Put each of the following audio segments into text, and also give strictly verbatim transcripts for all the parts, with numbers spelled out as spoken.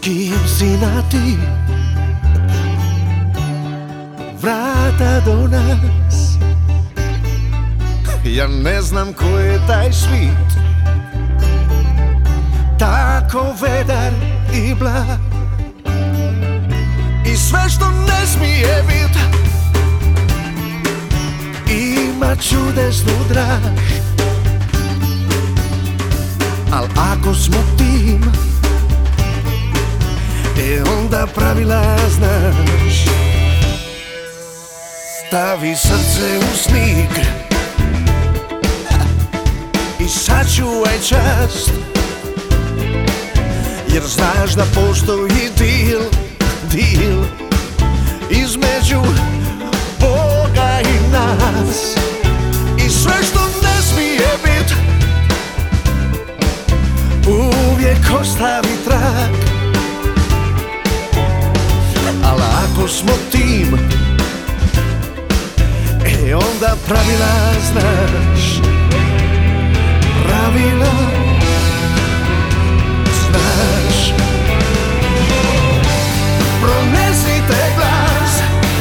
kim si na ti, vrata do nas. Ja ne znam ko je taj svit, tako vedar i blag, i sve što ne smije bit ima čudesnu draž. Al ako smo tim, e onda pravila znaš. Stavi srce u snig i sačuvaj čast, jer znaš da postoji dil, dil između Boga i nas. I sve što ne smije bit uvijek ostavi trag. Al ako smo tim, e onda pravila znaš. Pravila znaš. Pronesite glas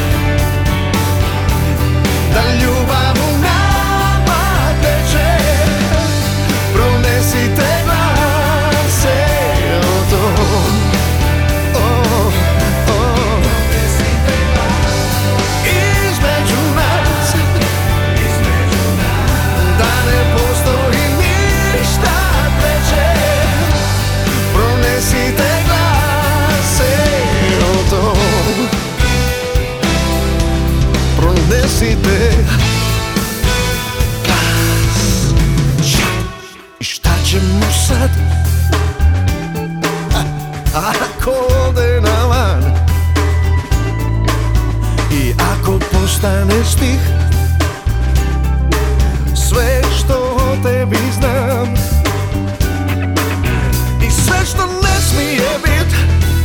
da ljubav u nama teče. Pronesite glas, e o tom, oh, oh. Pronesite glas između nas, između nas, da ne postoji ništa treće. Pronesite glas, e o tom, pronesite glas. I šta ćemo sad ako ode na van i ako postane stih sve što o tebi znam. I sve što ne smije bit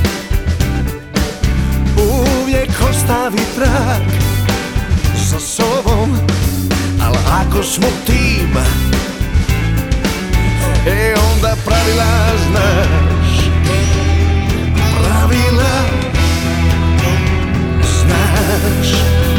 uvijek ostavi trag za sobom. Al ako smo tim, e onda pravila znaš. Pravila znaš.